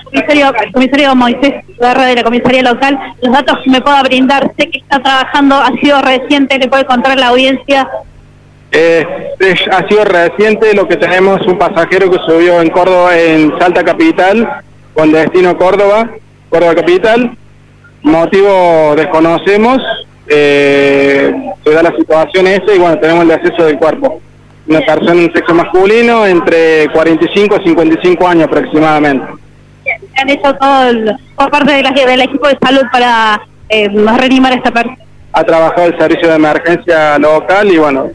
Comisario Moisés Guerra de la comisaría local, los datos que me pueda brindar, sé que está trabajando, ha sido reciente, le puede contar a la audiencia. Ha sido reciente, lo que tenemos un pasajero que subió en Córdoba, en Salta Capital, con destino Córdoba Capital, motivo desconocemos, se da la situación esa y bueno, tenemos el deceso del cuerpo. Una persona en sexo masculino entre 45 y 55 años aproximadamente. Han hecho todo por parte del equipo de salud para reanimar a esta persona. Ha trabajado el servicio de emergencia local y bueno,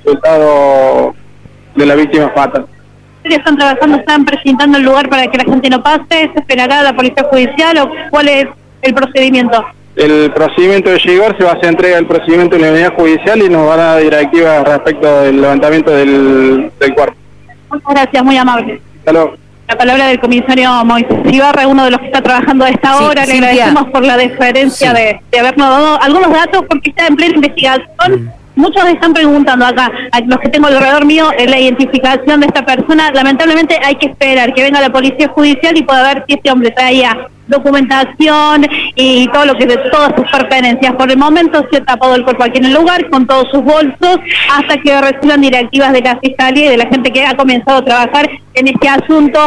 resultado de la víctima fatal. ¿Ustedes están trabajando, están presentando el lugar para que la gente no pase? ¿Se esperará a la policía judicial o cuál es el procedimiento? El procedimiento de llegar se va a hacer entrega del procedimiento en la unidad judicial y nos van a dar directivas respecto del levantamiento del cuerpo. Muchas gracias, muy amable. Hasta luego. La palabra del comisario Moisés Ibarra, uno de los que está trabajando a esta hora. Le agradecemos por la deferencia de habernos dado algunos datos porque está en plena investigación. Muchos están preguntando acá, a los que tengo alrededor mío, la identificación de esta persona. Lamentablemente hay que esperar que venga la policía judicial y pueda ver si este hombre traía documentación y todo lo que de todas sus pertenencias. Por el momento se ha tapado el cuerpo aquí en el lugar con todos sus bolsos hasta que reciban directivas de la fiscalía y de la gente que ha comenzado a trabajar en este asunto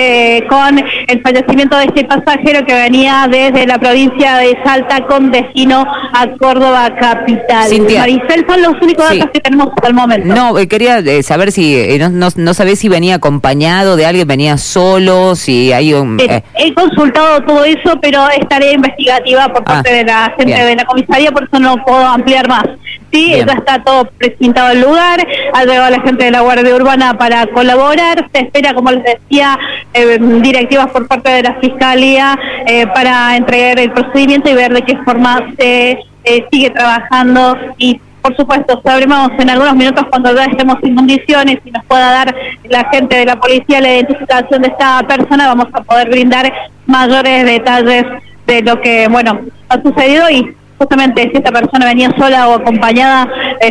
con el fallecimiento de este pasajero que venía desde la provincia de Salta con destino a Córdoba capital. Cintia. Maricel, son los únicos datos que tenemos hasta el momento. No, quería saber si no sabés si venía acompañado de alguien, venía solo, si hay un... He consultado todo eso, pero es tarea investigativa por parte de la gente de la comisaría, por eso no puedo ampliar más. Sí, ya está todo precintado el lugar, ha llegado la gente de la Guardia Urbana para colaborar, se espera, como les decía, directivas por parte de la Fiscalía para entregar el procedimiento y ver de qué forma se sigue trabajando y por supuesto, sabremos en algunos minutos cuando ya estemos en condiciones y nos pueda dar la gente de la policía la identificación de esta persona, vamos a poder brindar mayores detalles de lo que, bueno, ha sucedido y justamente si esta persona venía sola o acompañada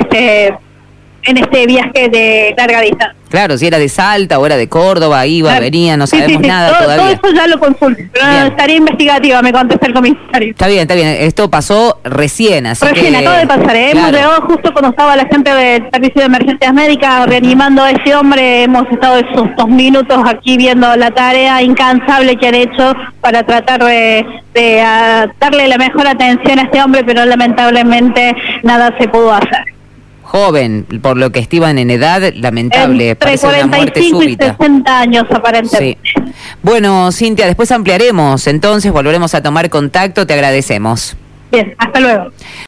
en este viaje de larga distancia. Claro, si era de Salta o era de Córdoba, iba, venía, no sabemos nada todavía. Todo eso ya lo consulto, pero estaría investigativa, me contesta el comisario. Está bien, esto pasó recién, así recién, acaba de pasar, hemos llegado justo cuando estaba la gente del servicio de emergencias médicas reanimando a ese hombre, hemos estado esos 2 minutos aquí viendo la tarea incansable que han hecho para tratar de darle la mejor atención a este hombre, pero lamentablemente nada se pudo hacer. Joven, por lo que estiman en edad, lamentable, entre 45 y 60 años aparentemente. Sí. Bueno, Cintia, después ampliaremos, entonces volveremos a tomar contacto, te agradecemos. Bien, hasta luego.